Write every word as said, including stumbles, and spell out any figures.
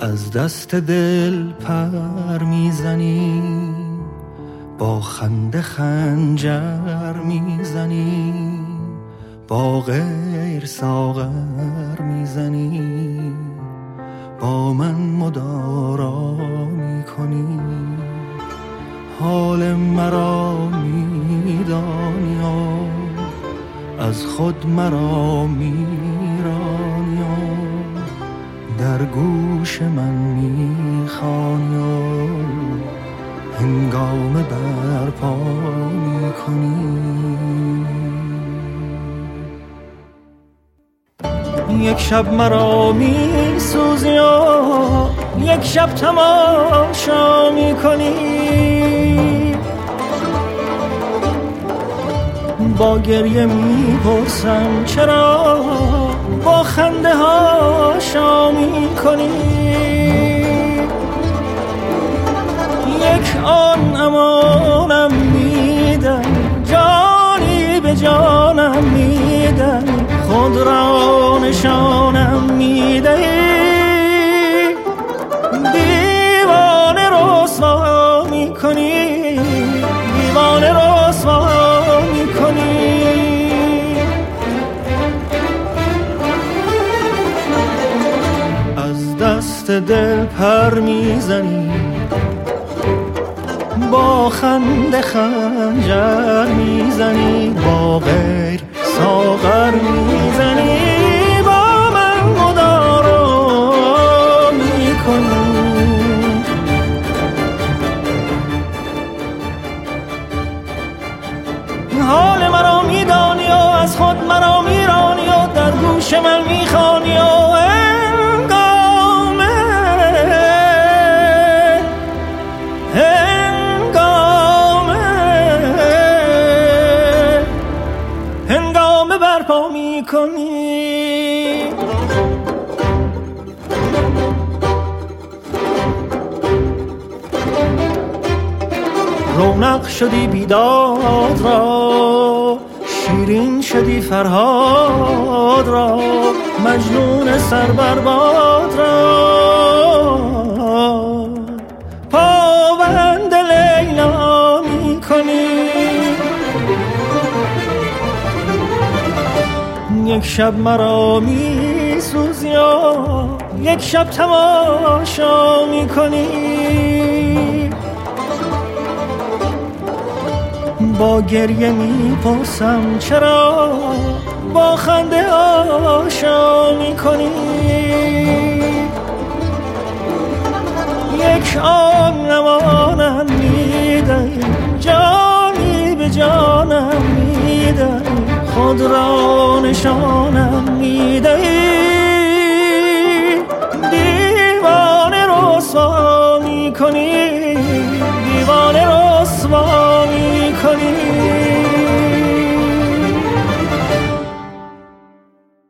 از دست دل پر میزنی، با خنده خنجر میزنی، با غیر ساغر میزنی، با من مدارا میکنی. حال مرا میدانی و از خود مرا میرانی و در گوش من میخوانی و هنگام برپا میکنی. یک شب مرا میسوزی و یک شب تماشا میکنی، با گریه میپرسم چرا با خنده ها شام میکنی. یک آن امانم میدن، جانی به جانم میدن، خود را نشانم میدهی، دیوانه رسوا میکنی، دیوانه رسوا میکنی. از دست دل پر میزنی، با خنده خنجر میزنی، با غیر ساغر میزنی، با من مدارا میکنی. حال مرا میدانی و از خود مرا میرانی و در گوش من میخوانی و هنگامه هنگامه هنگامه برپا میکنی. رونق شدی بیداد را، شیرین شدی فرهاد را، مجنون سر برباد را پابند لیلا میکنی. یک شب مرا میسوزی و یک شب تماشا میکنی، با گریه میپرسم چرا با خنده آشا میکنی. یک آن امانم میدهی، جانی به جانم میدهی، خود را نشانم میدهی، دیوانه رسوا میکنی.